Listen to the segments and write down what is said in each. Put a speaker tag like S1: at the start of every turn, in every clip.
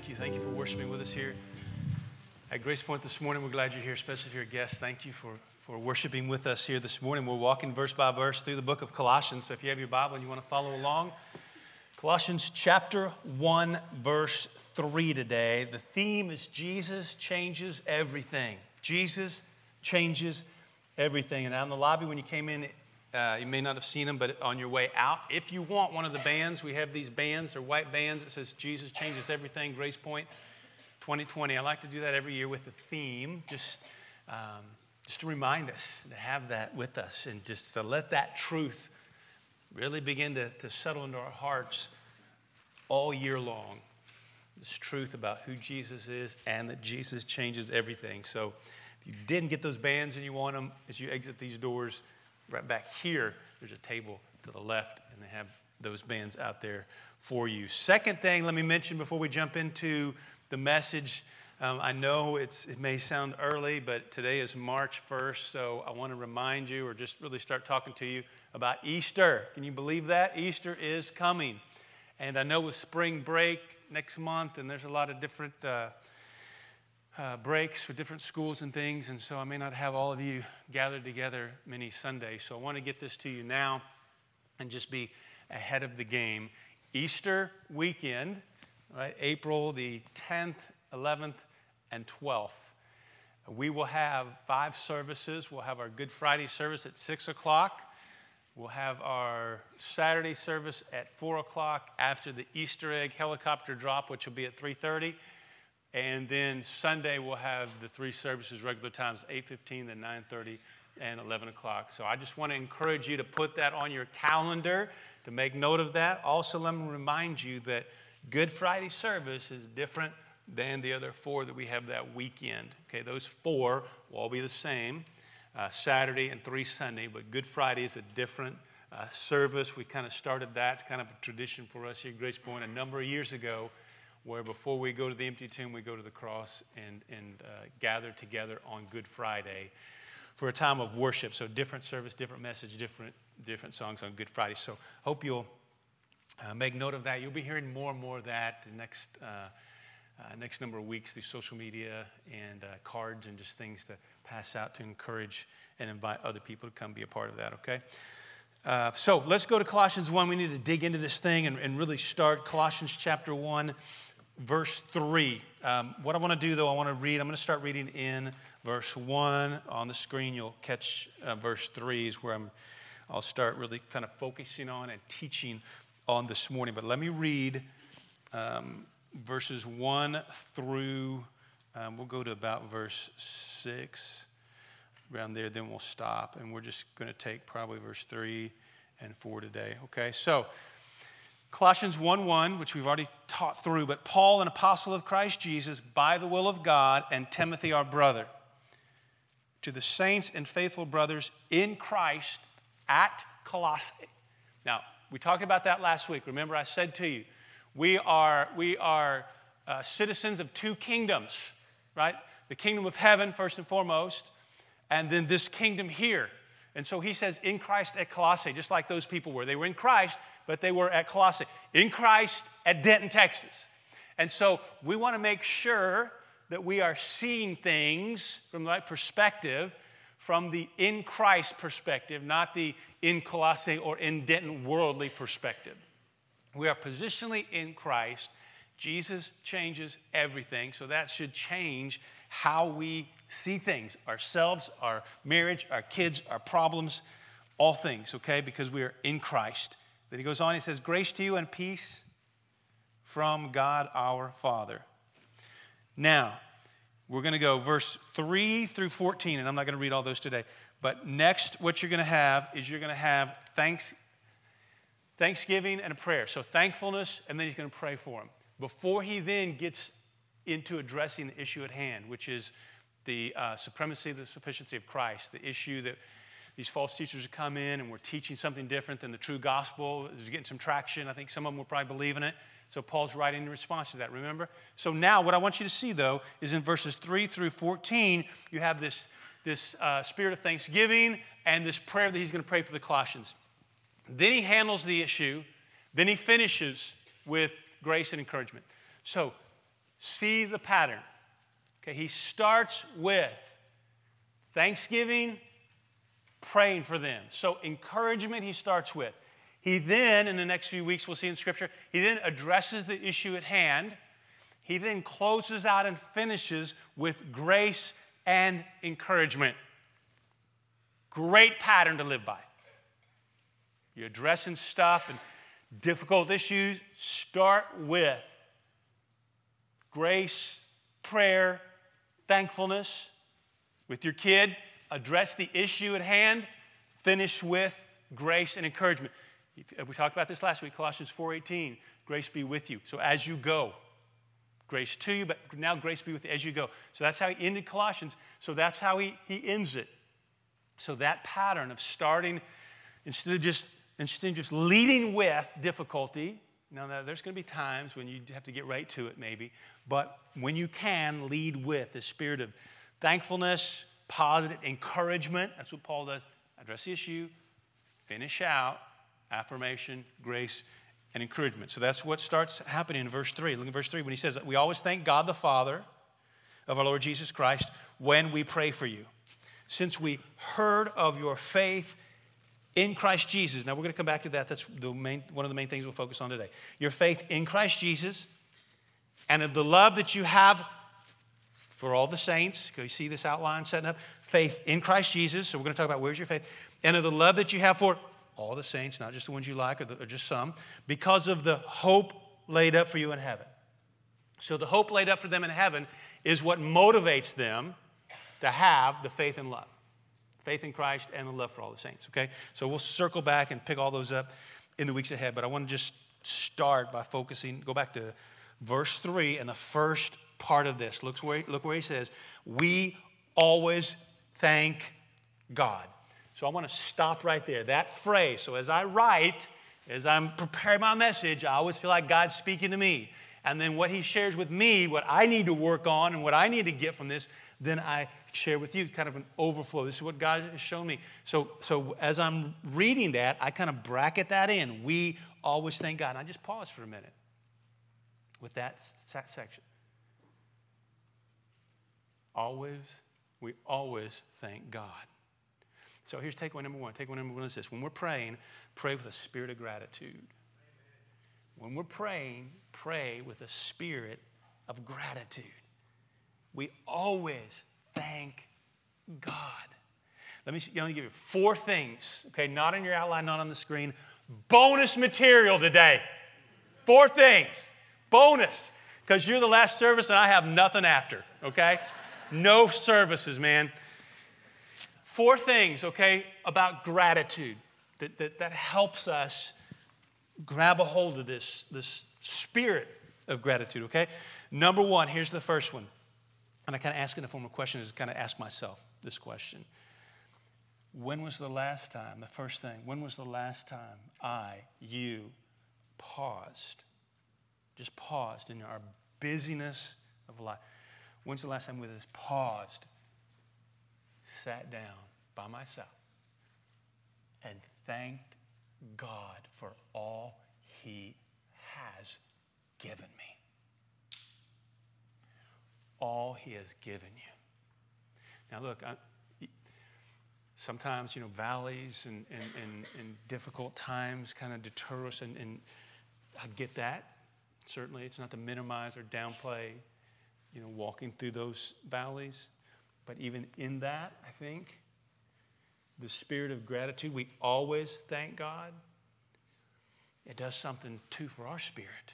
S1: Thank you. Thank you for worshiping with us here at Grace Point this morning. We're glad you're here, especially if you're a guest. Thank you for worshiping with us here this morning. We're walking verse by verse through the book of Colossians. So if you have your Bible and you want to follow along, Colossians chapter 1, verse 3 today. The theme is Jesus changes everything. Jesus changes everything. And out in the lobby when you came in, you may not have seen them, but on your way out, if you want one of the bands, we have these bands. They're white bands. It says Jesus changes everything, Grace Point 2020. I like to do that every year with the theme, just to remind us to have that with us and just to let that truth really begin to settle into our hearts all year long. This truth about who Jesus is and that Jesus changes everything. So if you didn't get those bands and you want them, as you exit these doors, right back here, there's a table to the left, and they have those bands out there for you. Second thing, let me mention before we jump into the message. I know it may sound early, but today is March 1st, so I want to remind you or just really start talking to you about Easter. Can you believe that? Easter is coming. And I know with spring break next month, and there's a lot of different breaks for different schools and things, and so I may not have all of you gathered together many Sundays. So I want to get this to you now and just be ahead of the game. Easter weekend, right? April the 10th, 11th, and 12th. We will have 5 services. We'll have our Good Friday service at 6 o'clock. We'll have our Saturday service at 4 o'clock after the Easter egg helicopter drop, which will be at 3:30. And then Sunday, we'll have the 3 services, regular times, 8:15, then 9:30, and 11 o'clock. So I just want to encourage you to put that on your calendar, to make note of that. Also, let me remind you that Good Friday service is different than the other 4 that we have that weekend. Okay, those 4 will all be the same, Saturday and 3 Sunday, but Good Friday is a different service. We kind of started that. It's kind of a tradition for us here at Grace Point a number of years ago, where before we go to the empty tomb, we go to the cross and gather together on Good Friday for a time of worship. So different service, different message, different songs on Good Friday. So hope you'll make note of that. You'll be hearing more and more of that the next number of weeks through social media and cards and just things to pass out to encourage and invite other people to come be a part of that, okay? So let's go to Colossians 1. We need to dig into this thing and really start Colossians chapter 1, verse 3. What I want to do, though, I'm going to start reading in verse 1. On the screen, you'll catch verse 3 is where I'll start really kind of focusing on and teaching on this morning. But let me read verses 1 through, we'll go to about verse 6. Around there, then we'll stop, and we're just going to take probably verse 3 and 4 today, okay? So, Colossians 1:1, which we've already taught through, but Paul, an apostle of Christ Jesus, by the will of God, and Timothy, our brother, to the saints and faithful brothers in Christ at Colossae. Now, we talked about that last week. Remember, I said to you, we are citizens of 2 kingdoms, right? The kingdom of heaven, first and foremost, and then this kingdom here. And so he says, in Christ at Colossae, just like those people were. They were in Christ, but they were at Colossae. In Christ at Denton, Texas. And so we want to make sure that we are seeing things from the right perspective, from the in Christ perspective, not the in Colossae or in Denton worldly perspective. We are positionally in Christ. Jesus changes everything, so that should change how we see things, ourselves, our marriage, our kids, our problems, all things, okay, because we are in Christ. Then he goes on, he says, grace to you and peace from God our Father. Now, we're going to go verse 3 through 14, and I'm not going to read all those today, but next what you're going to have is you're going to have Thanksgiving and a prayer. So thankfulness, and then he's going to pray for them. Before he then gets into addressing the issue at hand, which is the supremacy, the sufficiency of Christ, the issue that these false teachers have come in and we're teaching something different than the true gospel. It's getting some traction. I think some of them will probably believe in it. So Paul's writing in response to that, remember? So now what I want you to see, though, is in verses 3 through 14, you have this spirit of thanksgiving and this prayer that he's going to pray for the Colossians. Then he handles the issue. Then he finishes with grace and encouragement. So see the pattern. Okay, he starts with thanksgiving, praying for them. So encouragement he starts with. He then, in the next few weeks, we'll see in Scripture, he then addresses the issue at hand. He then closes out and finishes with grace and encouragement. Great pattern to live by. You're addressing stuff and difficult issues. Start with grace, prayer, thankfulness. With your kid, address the issue at hand. Finish with grace and encouragement. We talked about this last week, Colossians 4:18. Grace be with you. So as you go, grace to you, but now grace be with you as you go. So that's how he ended Colossians. So that's how he ends it. So that pattern of starting, instead of just leading with difficulty. Now, there's going to be times when you have to get right to it maybe. But when you can, lead with the spirit of thankfulness, positive encouragement. That's what Paul does. Address the issue, finish out, affirmation, grace, and encouragement. So that's what starts happening in verse 3. Look at verse 3 when he says that we always thank God the Father of our Lord Jesus Christ when we pray for you, since we heard of your faith in Christ Jesus. Now we're going to come back to that. That's one of the main things we'll focus on today. Your faith in Christ Jesus and of the love that you have for all the saints. Can you see this outline setting up? Faith in Christ Jesus. So we're going to talk about where's your faith. And of the love that you have for all the saints, not just the ones you like or just some, because of the hope laid up for you in heaven. So the hope laid up for them in heaven is what motivates them to have the faith and love. Faith in Christ and the love for all the saints, okay? So we'll circle back and pick all those up in the weeks ahead, but I want to just start by go back to verse 3 and the first part of this. Look where he says, we always thank God. So I want to stop right there. That phrase. So as I'm preparing my message, I always feel like God's speaking to me. And then what he shares with me, what I need to work on and what I need to get from this, then I share with you kind of an overflow. This is what God has shown me. So as I'm reading that, I kind of bracket that in. We always thank God. And I just pause for a minute with that section. We always thank God. So here's takeaway number one. Takeaway number one is this. When we're praying, pray with a spirit of gratitude. When we're praying, pray with a spirit of gratitude. We always thank God. Let me give you 4 things, okay? Not in your outline, not on the screen. Bonus material today. 4 things. Bonus. Because you're the last service and I have nothing after, okay? No services, man. 4 things, okay, about gratitude that helps us grab a hold of this spirit of gratitude, okay? Number 1, here's the first one. And I kind of ask in the form of question is kind of ask myself this question. When was the last time, the first thing, when was the last time you paused, just paused in our busyness of life? When's the last time we just paused, sat down by myself, and thanked God for all he has given me? All he has given you. Now look, sometimes, valleys and difficult times kind of deter us, and I get that. Certainly, it's not to minimize or downplay, walking through those valleys. But even in that, I think, the spirit of gratitude, we always thank God. It does something, too, for our spirit.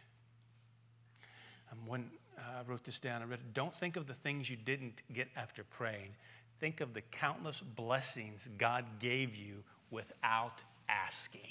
S1: When I wrote this down, I read, don't think of the things you didn't get after praying. Think of the countless blessings God gave you without asking.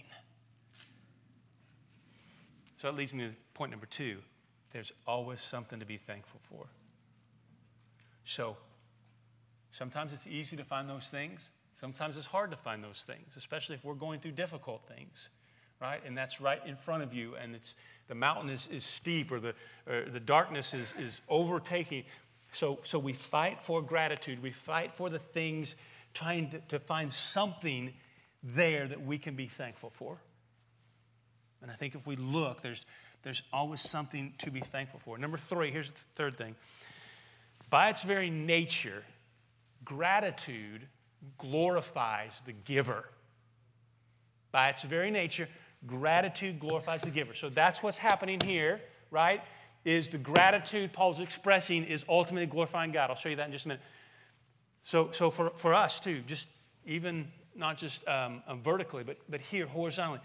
S1: So that leads me to point number 2. There's always something to be thankful for. So sometimes it's easy to find those things. Sometimes it's hard to find those things, especially if we're going through difficult things, right? And that's right in front of you, and the mountain is steep, or the darkness is overtaking. So we fight for gratitude. We fight for the things, trying to find something there that we can be thankful for. And I think if we look, there's There's always something to be thankful for. Number 3, here's the third thing. By its very nature, gratitude glorifies the giver. By its very nature, gratitude glorifies the giver. So that's what's happening here, right? Is the gratitude Paul's expressing is ultimately glorifying God. I'll show you that in just a minute. So for us too, just even not just vertically, but here horizontally,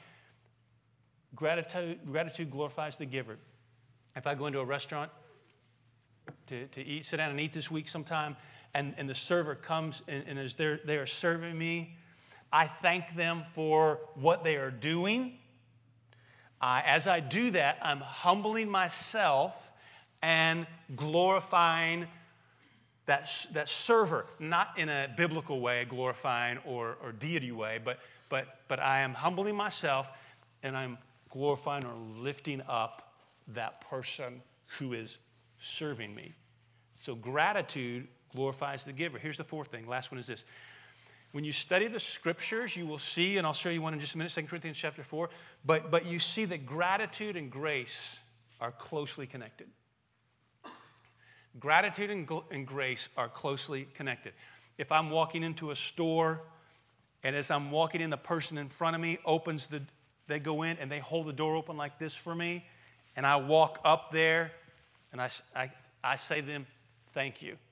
S1: gratitude glorifies the giver. If I go into a restaurant to eat, sit down and eat this week sometime, and the server comes and as they are serving me, I thank them for what they are doing. As I do that, I'm humbling myself and glorifying that server, not in a biblical way, glorifying or deity way, but I am humbling myself and I'm glorifying or lifting up that person who is serving me. So gratitude glorifies the giver. Here's the fourth thing. Last one is this. When you study the scriptures, you will see, and I'll show you one in just a minute, 2 Corinthians chapter 4, but you see that gratitude and grace are closely connected. Gratitude and grace are closely connected. If I'm walking into a store, and as I'm walking in, the person in front of me they go in and they hold the door open like this for me, and I walk up there, and I say to them, thank you.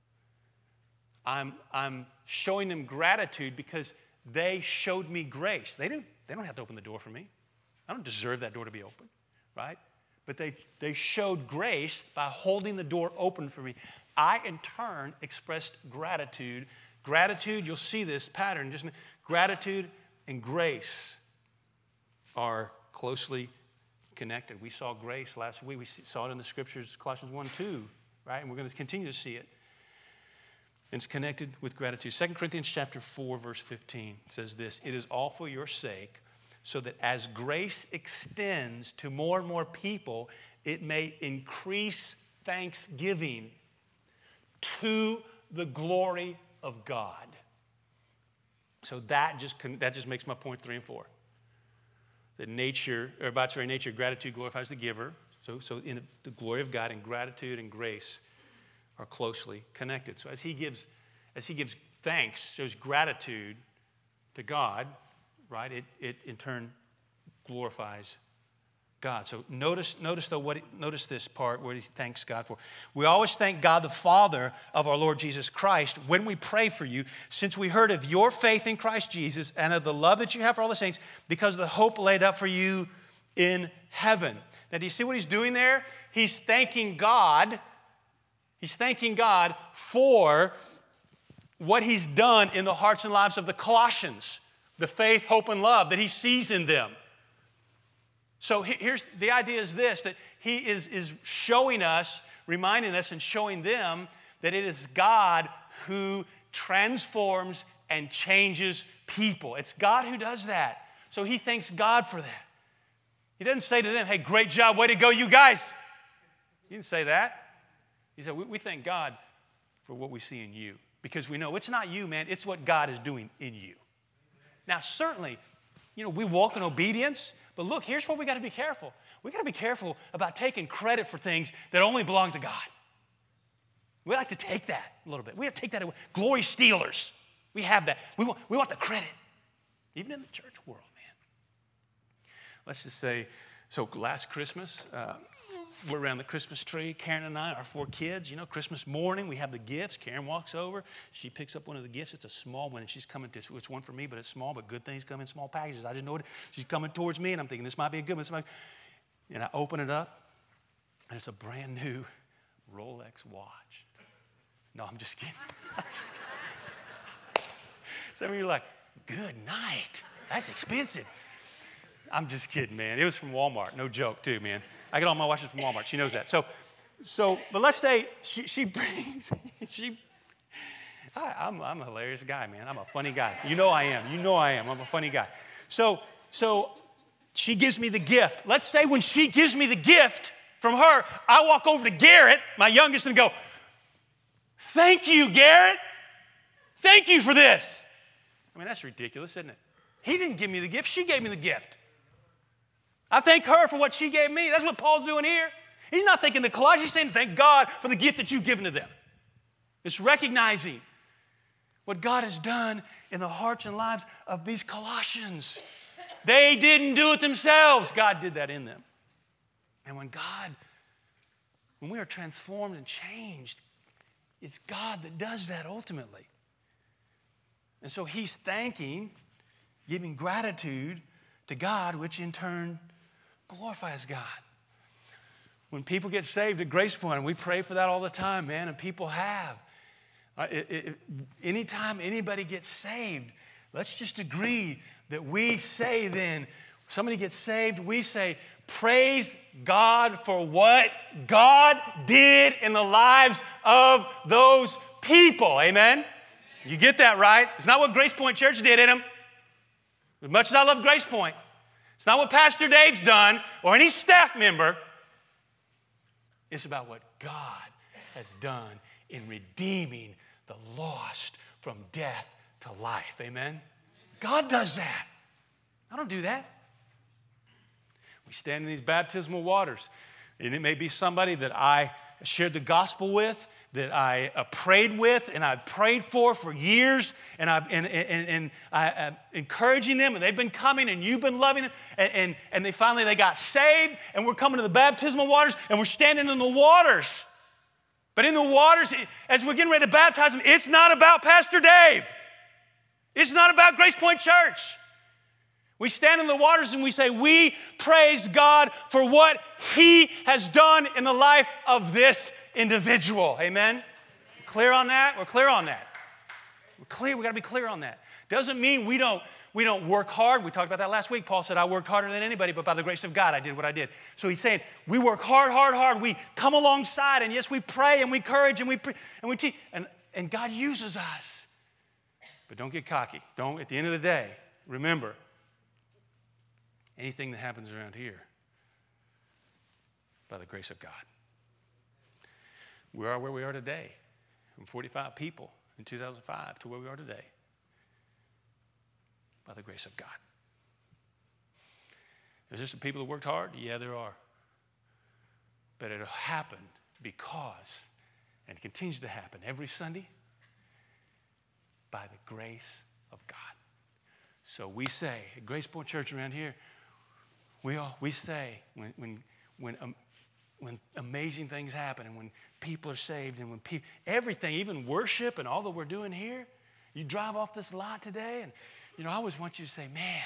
S1: I'm showing them gratitude because they showed me grace. They don't have to open the door for me. I don't deserve that door to be open, right? But they showed grace by holding the door open for me. I, in turn, expressed gratitude. Gratitude, you'll see this pattern. Gratitude and grace are closely connected. We saw grace last week. We saw it in the scriptures, Colossians 1:2, right? And we're going to continue to see it. And it's connected with gratitude. 2 Corinthians chapter 4, verse 15 says this, "It is all for your sake, so that as grace extends to more and more people, it may increase thanksgiving to the glory of God." So that just makes my point 3 and 4. That nature, or by its very nature, gratitude glorifies the giver. So in the glory of God, and gratitude and grace are closely connected. So as he gives thanks, shows gratitude to God, right? It in turn glorifies God. So notice this part where he thanks God for. "We always thank God the Father of our Lord Jesus Christ when we pray for you, since we heard of your faith in Christ Jesus and of the love that you have for all the saints, because of the hope laid up for you in heaven." Now, do you see what he's doing there? He's thanking God. He's thanking God for what he's done in the hearts and lives of the Colossians, the faith, hope, and love that he sees in them. So here's the idea is this, that he is showing us, reminding us and showing them that it is God who transforms and changes people. It's God who does that. So he thanks God for that. He doesn't say to them, "Hey, great job, way to go, you guys." He didn't say that. He said, we thank God for what we see in you, because we know it's not you, man. It's what God is doing in you. Now, certainly, we walk in obedience, but look, here's where we got to be careful. We got to be careful about taking credit for things that only belong to God. We like to take that a little bit. We have to take that away. Glory stealers. We have that. We want the credit, even in the church world, man. Let's just say, so last Christmas, we're around the Christmas tree. Karen and I, our 4 kids, Christmas morning, we have the gifts. Karen walks over. She picks up one of the gifts. It's a small one, and she's coming to, it's one for me, but it's small, but good things come in small packages. I didn't know it. She's coming towards me, and I'm thinking, this might be a good one. And I open it up, and it's a brand new Rolex watch. No, I'm just kidding. Some of you are like, good night. That's expensive. I'm just kidding, man. It was from Walmart. No joke, too, man. I get all my watches from Walmart. She knows that. But let's say she brings, I'm a hilarious guy, man. I'm a funny guy. You know I am. I'm a funny guy. So she gives me the gift. Let's say when she gives me the gift from her, I walk over to Garrett, my youngest, and go, "Thank you, Garrett. Thank you for this." I mean, that's ridiculous, isn't it? He didn't give me the gift. She gave me the gift. I thank her for what she gave me. That's what Paul's doing here. He's not thanking the Colossians. He's saying thank God for the gift that you've given to them. It's recognizing what God has done in the hearts and lives of these Colossians. They didn't do it themselves. God did that in them. And when we are transformed and changed, it's God that does that ultimately. And so he's thanking, giving gratitude to God, which in turn glorifies God. When people get saved at Grace Point, and we pray for that all the time, man, and people have. Anytime anybody gets saved, let's just agree that we say then, somebody gets saved, we say, praise God for what God did in the lives of those people. Amen? You get that, right? It's not what Grace Point Church did in them. As much as I love Grace Point, it's not what Pastor Dave's done or any staff member. It's about what God has done in redeeming the lost from death to life. Amen? God does that. I don't do that. We stand in these baptismal waters, and it may be somebody that I shared the gospel with, that I prayed with, and I've prayed for years, and I'm encouraging them, and they've been coming, and you've been loving them, and they finally got saved, and we're coming to the baptismal waters, and we're standing in the waters. But in the waters, as we're getting ready to baptize them, it's not about Pastor Dave. It's not about Grace Point Church. We stand in the waters and we say, we praise God for what He has done in the life of this individual. Amen? Clear on that? We're clear on that. We're clear. We got to be clear on that. Doesn't mean we don't work hard. We talked about that last week. Paul said, I worked harder than anybody, but by the grace of God, I did what I did. So he's saying, we work hard. We come alongside, and yes, we pray and we encourage and we teach, and God uses us. But don't get cocky. Don't, at the end of the day, remember, anything that happens around here, by the grace of God. We are where we are today, from 45 people in 2005 to where we are today, by the grace of God. Is there some people that worked hard? Yeah, there are. But it'll happen because, and it continues to happen every Sunday, by the grace of God. So we say, at Grace Point Church around here, we say when amazing things happen and when people are saved and when everything, even worship and all that we're doing here, you drive off this lot today and, I always want you to say, man,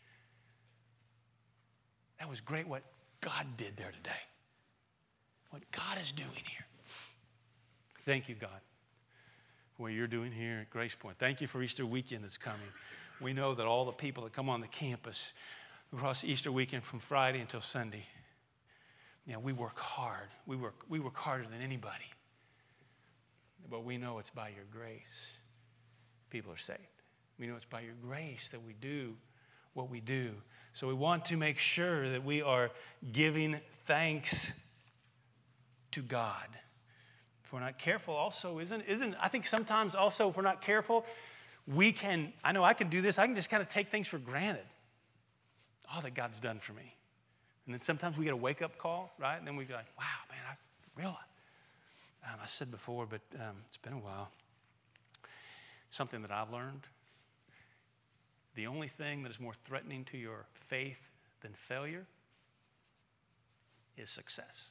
S1: that was great what God did there today. What God is doing here. Thank you, God, for what you're doing here at Grace Point. Thank you for Easter weekend that's coming. We know that all the people that come on the campus across Easter weekend from Friday until Sunday, we work hard. We work harder than anybody. But we know it's by your grace people are saved. We know it's by your grace that we do what we do. So we want to make sure that we are giving thanks to God. If we're not careful also, I think sometimes also if we're not careful, I know I can do this, I can just kind of take things for granted. All that God's done for me. And then sometimes we get a wake-up call, right? And then we go like, wow, man, I realize. I said before, but it's been a while. Something that I've learned. The only thing that is more threatening to your faith than failure is success.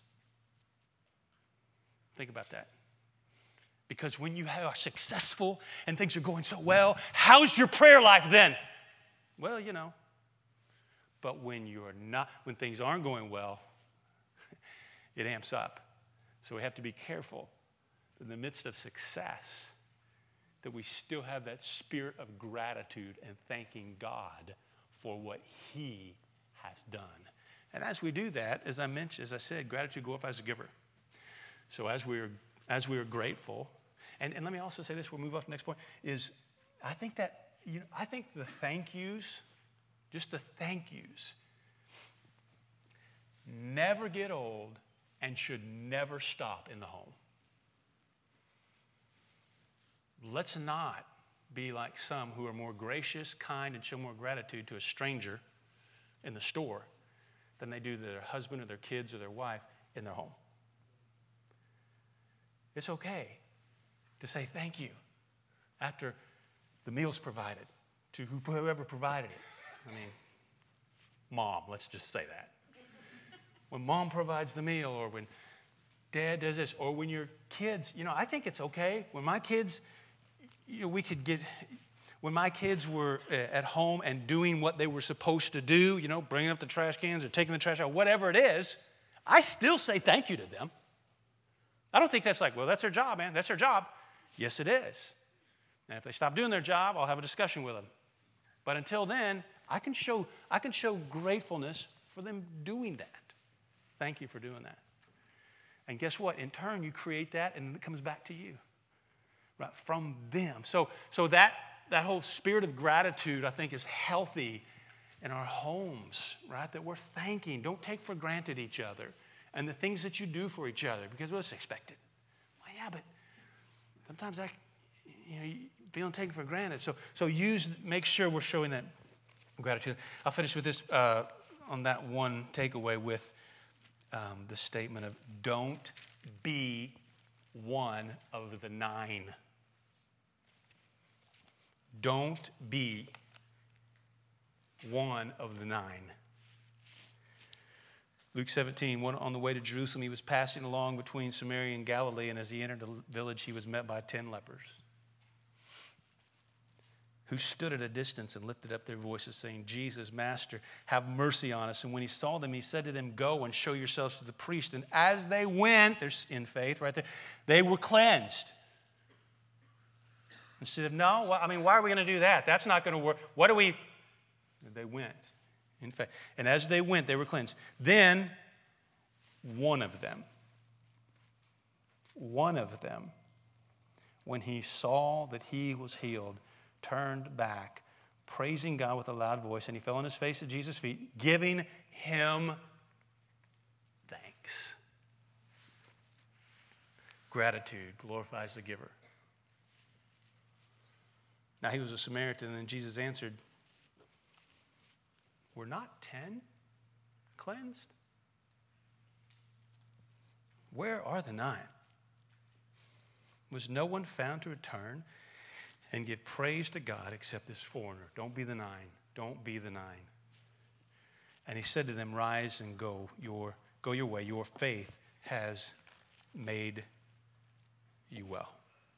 S1: Think about that. Because when you are successful and things are going so well, how's your prayer life then? Well, But when things aren't going well, it amps up. So we have to be careful in the midst of success that we still have that spirit of gratitude and thanking God for what He has done. And as we do that, as I said, gratitude glorifies the giver. So as we are grateful, and let me also say this, we'll move off to the next point, is I think the thank yous, just the thank yous, never get old and should never stop in the home. Let's not be like some who are more gracious, kind, and show more gratitude to a stranger in the store than they do to their husband or their kids or their wife in their home. It's okay to say thank you after the meal's provided to whoever provided it. I mean, mom, let's just say that. When mom provides the meal, or when dad does this, or when your kids, I think it's okay. When my kids, when my kids were at home and doing what they were supposed to do, bringing up the trash cans or taking the trash out, whatever it is, I still say thank you to them. I don't think that's like, well, that's their job, man. That's their job. Yes, it is. And if they stop doing their job, I'll have a discussion with them. But until then, I can show gratefulness for them doing that. Thank you for doing that. And guess what? In turn, you create that, and it comes back to you, right, from them. So that whole spirit of gratitude, I think, is healthy in our homes, right? That we're thanking. Don't take for granted each other and the things that you do for each other, because it's expected. Well, yeah, but sometimes feeling taken for granted. So make sure we're showing that gratitude. I'll finish with this on that one takeaway with the statement of don't be one of the 9. Don't be one of the 9. Luke 17, on the way to Jerusalem, he was passing along between Samaria and Galilee, and as he entered the village, he was met by 10 lepers who stood at a distance and lifted up their voices, saying, Jesus, Master, have mercy on us. And when he saw them, he said to them, go and show yourselves to the priest. And as they went, there's in faith right there, they were cleansed. Instead of, no, why are we going to do that? That's not going to work. They went. In fact, and as they went, they were cleansed. Then one of them, when he saw that he was healed, turned back, praising God with a loud voice, and he fell on his face at Jesus' feet, giving him thanks. Gratitude glorifies the giver. Now he was a Samaritan, and Jesus answered, were not 10 cleansed? Where are the 9? Was no one found to return and give praise to God except this foreigner? Don't be the 9. Don't be the 9. And he said to them, rise and go your way. Your faith has made you well.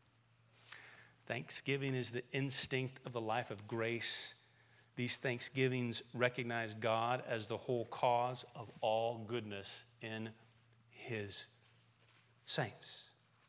S1: Thanksgiving is the instinct of the life of grace. These thanksgivings recognize God as the whole cause of all goodness in his saints.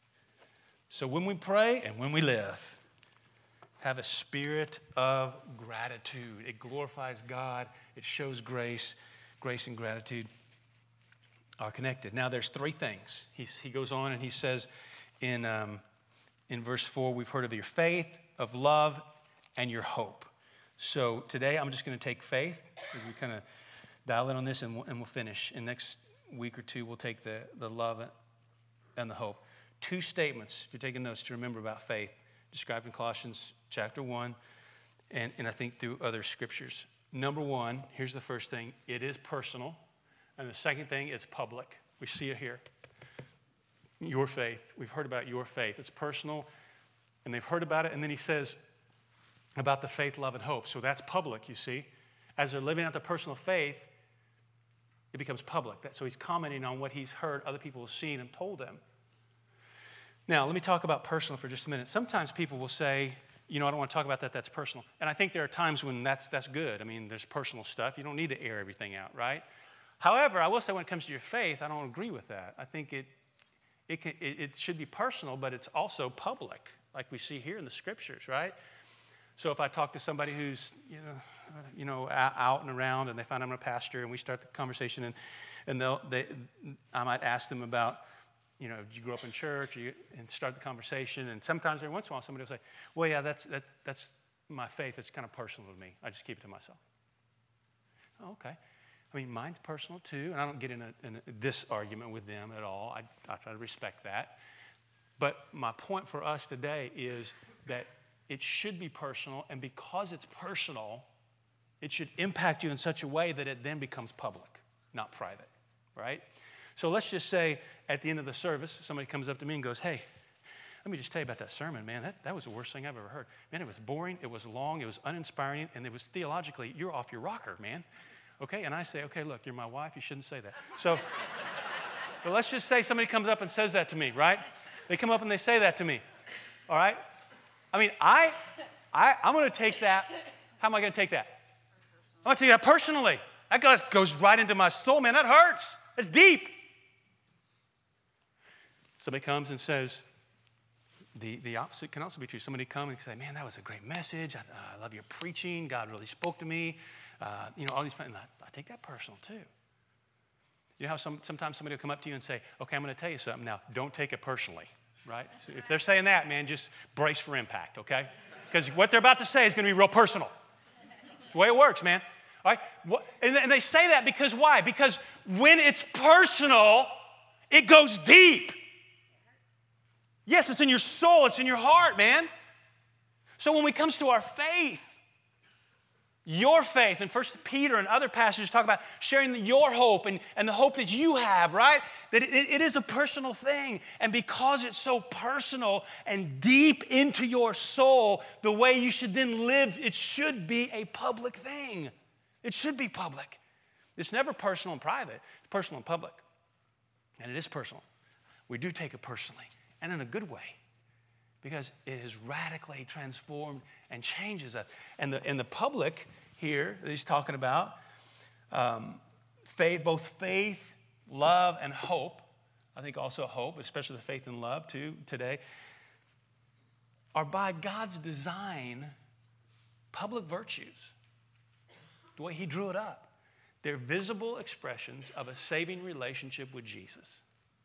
S1: So when we pray and when we live, have a spirit of gratitude. It glorifies God. It shows grace. Grace and gratitude are connected. Now there's 3 things. He goes on and he says in verse 4, we've heard of your faith, of love, and your hope. So today I'm just going to take faith as we kind of dial in on this, and we'll finish. In the next week or 2, we'll take the love and the hope. 2 statements, if you're taking notes, to remember about faith, described in Colossians chapter 1, and I think through other scriptures. Number 1, here's the first thing. It is personal. And the second thing, it's public. We see it here. Your faith. We've heard about your faith. It's personal, and they've heard about it. And then he says about the faith, love, and hope. So that's public, you see. As they're living out the personal faith, it becomes public. So he's commenting on what he's heard other people have seen and told them. Now, let me talk about personal for just a minute. Sometimes people will say, I don't want to talk about that, that's personal. And I think there are times when that's good. I mean, there's personal stuff. You don't need to air everything out, right? However, I will say when it comes to your faith, I don't agree with that. I think it should be personal, but it's also public, like we see here in the scriptures, right? So if I talk to somebody who's, out and around, and they find I'm a pastor, and we start the conversation, and I might ask them about, did you grow up in church? And start the conversation. And sometimes every once in a while, somebody will say, well, yeah, that's my faith. It's kind of personal to me. I just keep it to myself. Oh, okay. I mean, mine's personal too, and I don't get in this argument with them at all. I try to respect that. But my point for us today is that it should be personal, and because it's personal, it should impact you in such a way that it then becomes public. not private, right? So let's just say at the end of the service, somebody comes up to me and goes, hey, let me just tell you about that sermon, man. That was the worst thing I've ever heard. Man, it was boring, it was long, it was uninspiring, and it was theologically, you're off your rocker, man. Okay, and I say, okay, look, you're my wife, you shouldn't say that. So, but let's just say somebody comes up and says that to me, right? They come up and they say that to me, all right? I mean, I'm going to take that. How am I going to take that? I'm going to take that personally. That goes right into my soul, man. That hurts. It's deep. Somebody comes and says, the opposite can also be true. Somebody come and say, man, that was a great message. I love your preaching. God really spoke to me. All these, and I take that personal too. You know how sometimes somebody will come up to you and say, okay, I'm going to tell you something. Now, don't take it personally, right? So if they're saying that, man, just brace for impact, okay? Because what they're about to say is going to be real personal. It's the way it works, man. All right? And they say that because why? Because when it's personal, it goes deep. Yes, it's in your soul. It's in your heart, man. So when it comes to our faith, your faith, and 1 Peter and other passages talk about sharing your hope and the hope that you have, right? That it is a personal thing. And because it's so personal and deep into your soul, the way you should then live, it should be a public thing. It should be public. It's never personal and private. It's personal and public. And it is personal. We do take it personally, and in a good way, because it has radically transformed and changes us. And the public here that he's talking about, faith, both faith, love, and hope, I think also hope, especially the faith and love too today, are by God's design public virtues, the way he drew it up. They're visible expressions of a saving relationship with Jesus.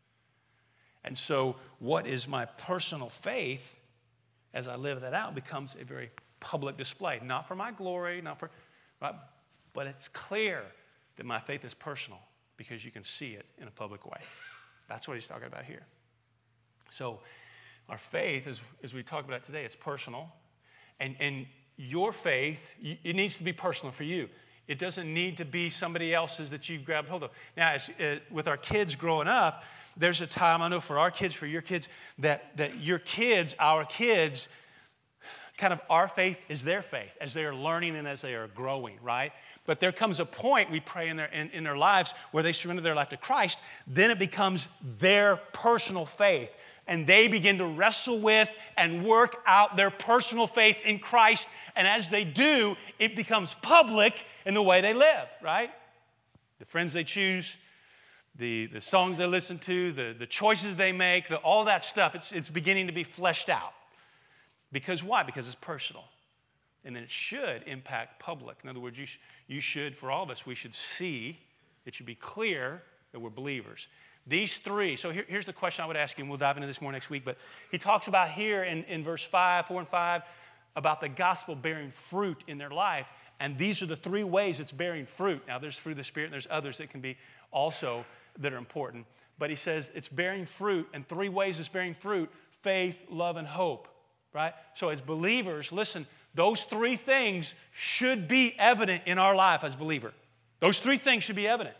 S1: And so what is my personal faith as I live that out becomes a very public display. Not for my glory, right? But it's clear that my faith is personal because you can see it in a public way. That's what he's talking about here. So our faith, as we talk about it today, it's personal. And your faith, it needs to be personal for you. It doesn't need to be somebody else's that you've grabbed hold of. Now, with our kids growing up, there's a time, I know for our kids, for your kids, that your kids, our kids, kind of our faith is their faith as they are learning and as they are growing, right? But there comes a point, we pray in their lives, where they surrender their life to Christ, then it becomes their personal faith. And they begin to wrestle with and work out their personal faith in Christ. And as they do, it becomes public in the way they live, right? The friends they choose, the songs they listen to, the choices they make, all that stuff, it's beginning to be fleshed out. Because why? Because it's personal. And then it should impact public. In other words, you should, for all of us, we should see, it should be clear that we're believers. These three, so here's the question I would ask you, and we'll dive into this more next week, but he talks about here in verse 4 and 5, about the gospel bearing fruit in their life, and these are the three ways it's bearing fruit. Now, there's fruit of the Spirit, and there's others that can be also that are important, but he says it's bearing fruit, and three ways it's bearing fruit: faith, love, and hope, right? So as believers, listen, those three things should be evident in our life as believer. Those three things should be evident.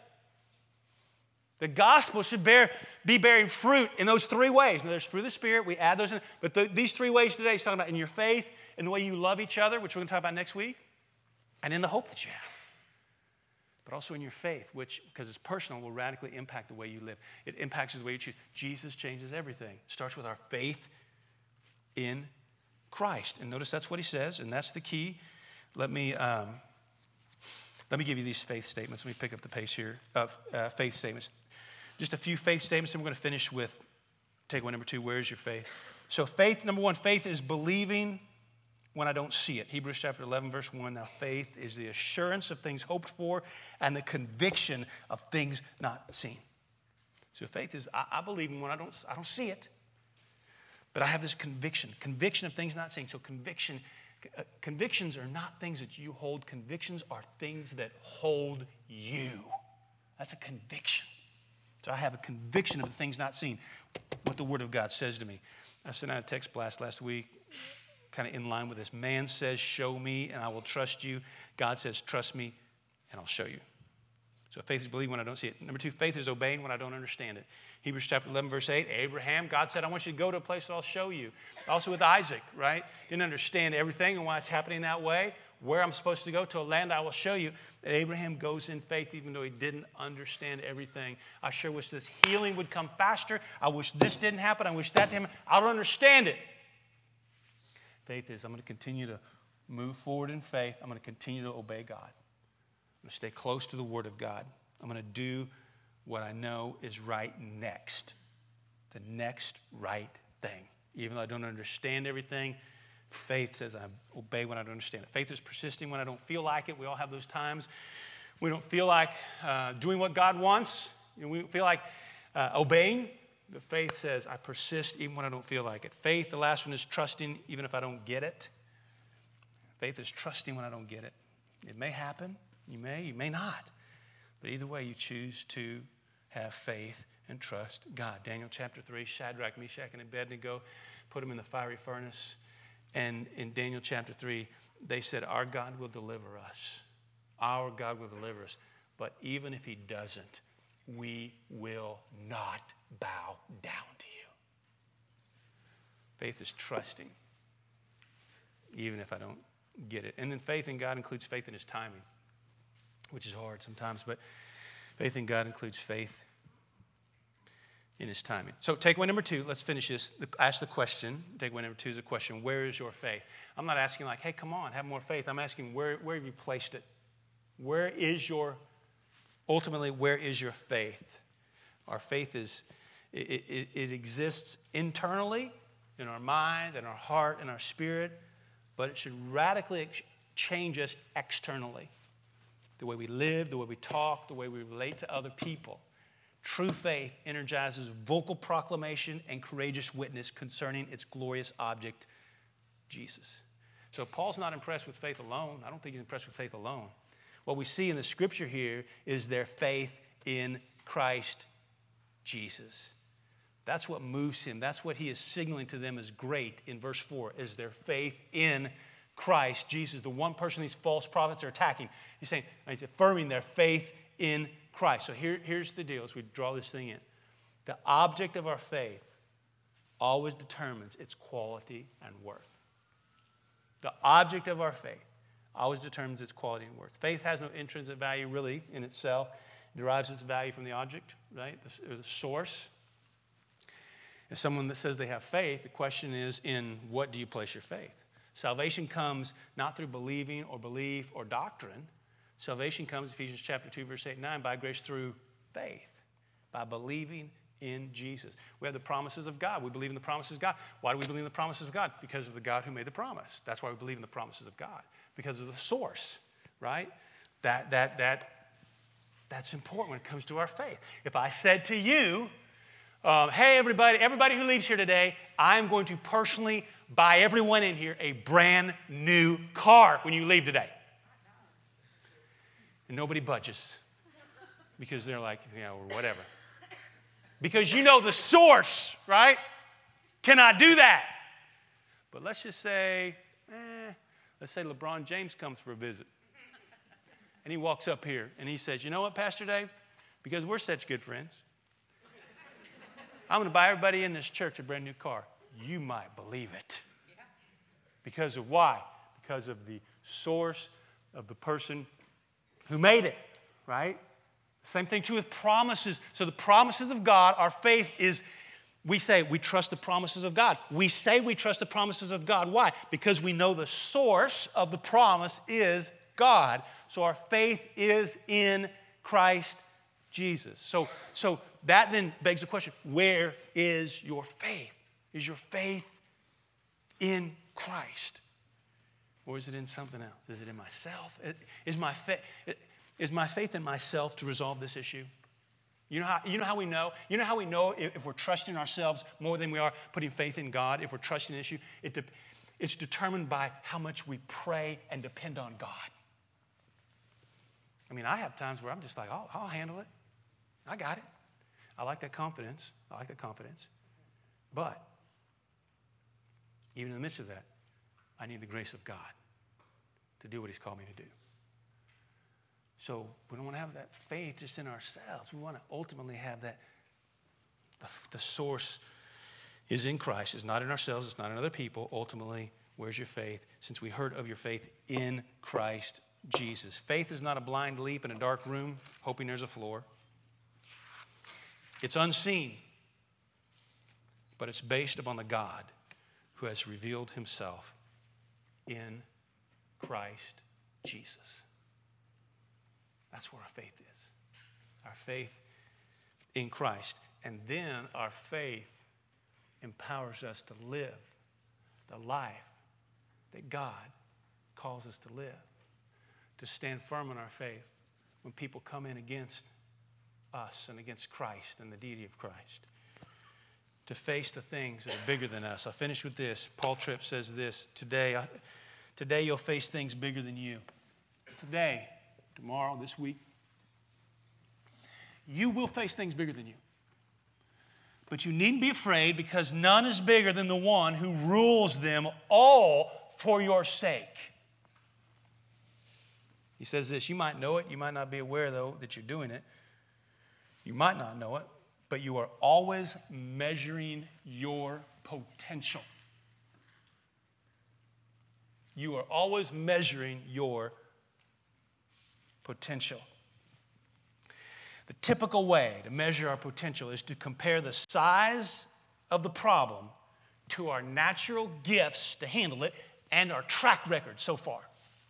S1: The gospel should be bearing fruit in those three ways. Now, there's fruit of the Spirit. We add those in. But these three ways today, he's talking about in your faith, in the way you love each other, which we're going to talk about next week, and in the hope that you have. But also in your faith, which, because it's personal, will radically impact the way you live. It impacts the way you choose. Jesus changes everything. It starts with our faith in Christ. And notice that's what he says, and that's the key. Let me give you these faith statements. Let me pick up the pace here of faith statements. Just a few faith statements, and we're going to finish with takeaway number 2, where's your faith? So faith, number 1, faith is believing when I don't see it. Hebrews chapter 11, verse 1, now faith is the assurance of things hoped for and the conviction of things not seen. So faith is, I believe when I don't see it, but I have this conviction of things not seen. So convictions are not things that you hold. Convictions are things that hold you. That's a conviction. So I have a conviction of the things not seen, what the Word of God says to me. I sent out a text blast last week, kind of in line with this. Man says, show me, and I will trust you. God says, trust me, and I'll show you. So faith is believing when I don't see it. Number 2, faith is obeying when I don't understand it. Hebrews chapter 11, verse 8, Abraham, God said, I want you to go to a place that I'll show you. Also with Isaac, right? Didn't understand everything and why it's happening that way. Where I'm supposed to go, to a land I will show you. And Abraham goes in faith even though he didn't understand everything. I sure wish this healing would come faster. I wish this didn't happen. I wish that didn't happen. I don't understand it. Faith is I'm going to continue to move forward in faith. I'm going to continue to obey God. I'm going to stay close to the Word of God. I'm going to do what I know is right next. The next right thing. Even though I don't understand everything, faith says I obey when I don't understand it. Faith is persisting when I don't feel like it. We all have those times. We don't feel like doing what God wants. We don't feel like obeying. But faith says I persist even when I don't feel like it. Faith, the last one, is trusting even if I don't get it. Faith is trusting when I don't get it. It may happen. You may not. But either way, you choose to have faith and trust God. Daniel chapter 3, Shadrach, Meshach, and Abednego, put them in the fiery furnace. And in Daniel chapter 3, they said, our God will deliver us. Our God will deliver us. But even if he doesn't, we will not bow down to you. Faith is trusting, even if I don't get it. And then faith in God includes faith in his timing, which is hard sometimes, but faith in God includes faith in his timing. So takeaway number 2, let's finish this. Ask the question. Takeaway number 2 is a question. Where is your faith? I'm not asking like, hey, come on, have more faith. I'm asking where have you placed it? Where is your faith? Our faith is, it exists internally in our mind, in our heart, in our spirit, but it should radically change us externally. The way we live, the way we talk, the way we relate to other people. True faith energizes vocal proclamation and courageous witness concerning its glorious object, Jesus. So Paul's not impressed with faith alone. I don't think he's impressed with faith alone. What we see in the scripture here is their faith in Christ Jesus. That's what moves him. That's what he is signaling to them as great in verse 4, is their faith in Christ Jesus, the one person these false prophets are attacking. He's saying, he's affirming their faith in Christ. So here's the deal as we draw this thing in. The object of our faith always determines its quality and worth. The object of our faith always determines its quality and worth. Faith has no intrinsic value really in itself. It derives its value from the object, right? The source. If someone that says they have faith, the question is, in what do you place your faith? Salvation comes not through believing or belief or doctrine. Salvation comes, Ephesians chapter 2, verse 8 and 9, by grace through faith, by believing in Jesus. We have the promises of God. We believe in the promises of God. Why do we believe in the promises of God? Because of the God who made the promise. That's why we believe in the promises of God, because of the source, right? That's important when it comes to our faith. If I said to you, hey, everybody who leaves here today, I'm going to personally buy everyone in here a brand new car when you leave today. And nobody budges because they're like, or whatever. Because you know the source, right? Cannot do that. But let's just say, let's say LeBron James comes for a visit. And he walks up here and he says, you know what, Pastor Dave? Because we're such good friends, I'm going to buy everybody in this church a brand new car. You might believe it. Because of why? Because of the source of the person who made it, right? Same thing true with promises. So the promises of God, our faith is, we say we trust the promises of God. We say we trust the promises of God. Why? Because we know the source of the promise is God. So our faith is in Christ Jesus. So that then begs the question, where is your faith? Is your faith in Christ? Or is it in something else? Is it in myself? Is my faith in myself to resolve this issue? You know how we know? You know how we know if we're trusting ourselves more than we are putting faith in God, if we're trusting an issue? It's determined by how much we pray and depend on God. I mean, I have times where I'm just like, I'll handle it. I got it. I like that confidence. But even in the midst of that, I need the grace of God to do what he's called me to do. So we don't want to have that faith just in ourselves. We want to ultimately have that. The source is in Christ. It's not in ourselves. It's not in other people. Ultimately, where's your faith? Since we heard of your faith in Christ Jesus. Faith is not a blind leap in a dark room hoping there's a floor. It's unseen, but it's based upon the God who has revealed himself in Christ Jesus. That's where our faith is. Our faith in Christ. And then our faith empowers us to live the life that God calls us to live. To stand firm in our faith when people come in against us and against Christ and the deity of Christ. To face the things that are bigger than us. I'll finish with this. Paul Tripp says this. Today you'll face things bigger than you. Today, tomorrow, this week, you will face things bigger than you. But you needn't be afraid because none is bigger than the one who rules them all for your sake. He says this, you might know it, you might not be aware, though, that you're doing it. You might not know it, but you are always measuring your potential. You are always measuring your potential. The typical way to measure our potential is to compare the size of the problem to our natural gifts to handle it and our track record so far.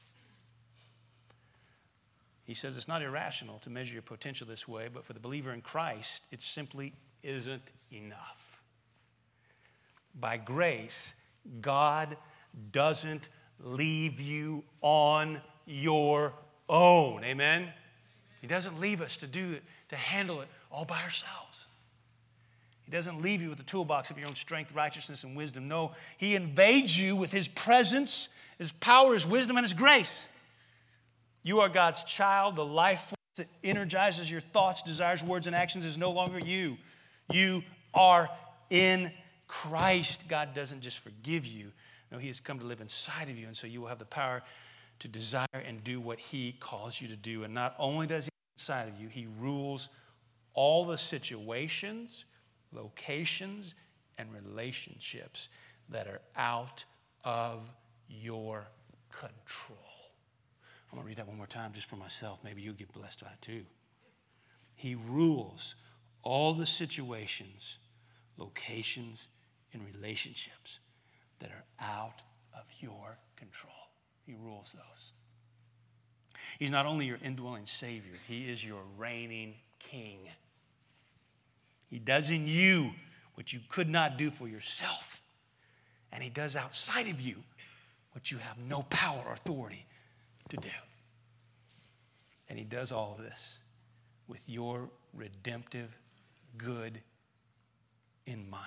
S1: He says it's not irrational to measure your potential this way, but for the believer in Christ, it simply isn't enough. By grace, God doesn't leave you on your own. Amen? He doesn't leave us to do it, to handle it all by ourselves. He doesn't leave you with the toolbox of your own strength, righteousness, and wisdom. No, he invades you with his presence, his power, his wisdom, and his grace. You are God's child. The life force that energizes your thoughts, desires, words, and actions is no longer you. You are in Christ. God doesn't just forgive you. No, he has come to live inside of you, and so you will have the power to desire and do what he calls you to do. And not only does he live inside of you, he rules all the situations, locations, and relationships that are out of your control. I'm going to read that one more time just for myself. Maybe you'll get blessed by it too. He rules all the situations, locations, and relationships that are out of your control. He rules those. He's not only your indwelling Savior, he is your reigning King. He does in you what you could not do for yourself. And he does outside of you what you have no power or authority to do. And he does all of this with your redemptive good in mind.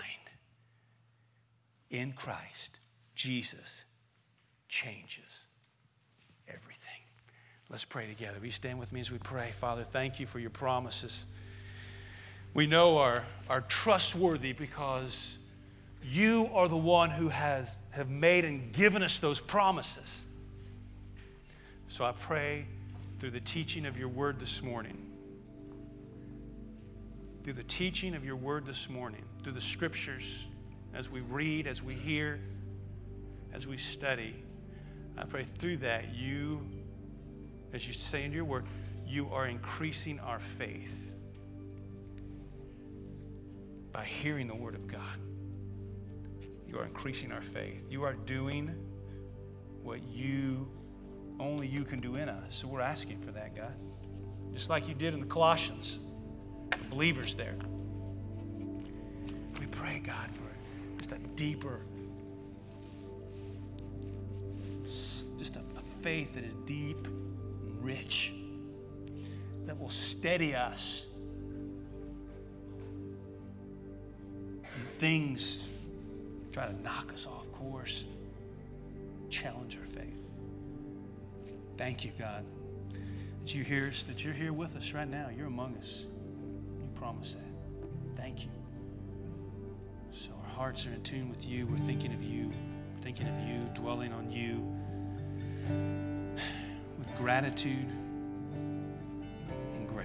S1: In Christ, Jesus changes everything. Let's pray together. Will you stand with me as we pray? Father, thank you for your promises. We know are trustworthy because you are the one who have made and given us those promises. So I pray through the teaching of your word this morning, through the teaching of your word this morning, through the scriptures, as we read, as we hear, as we study, I pray through that you, as you say in your word, you are increasing our faith by hearing the word of God. You are increasing our faith. You are doing what only you can do in us. So we're asking for that, God. Just like you did in the Colossians, the believers there. We pray, God, for just a deeper, just a faith that is deep and rich, that will steady us when things try to knock us off course, challenge our faith. Thank you, God, that you hear us, that you're here with us right now. You're among us. You promised that. Thank you. So our hearts are in tune with you. We're thinking of you, dwelling on you with gratitude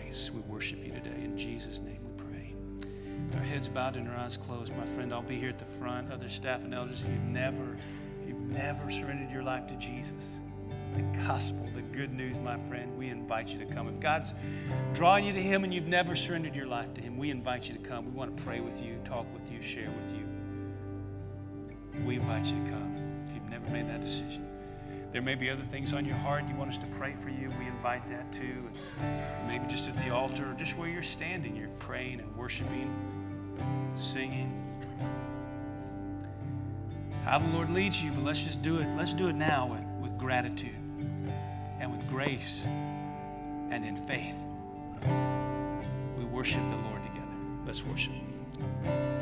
S1: praise. We worship you today. In Jesus' name we pray. With our heads bowed and our eyes closed, my friend, I'll be here at the front. Other staff and elders, if you've never surrendered your life to Jesus, the gospel, the good news, my friend, we invite you to come. If God's drawing you to Him and you've never surrendered your life to Him, we invite you to come. We want to pray with you, talk with you, share with you. We invite you to come if you've never made that decision. There may be other things on your heart you want us to pray for you. We invite that too. Maybe just at the altar or just where you're standing, you're praying and worshiping, singing. How the Lord leads you, but let's just do it. Let's do it now with gratitude and with grace and in faith. We worship the Lord together. Let's worship.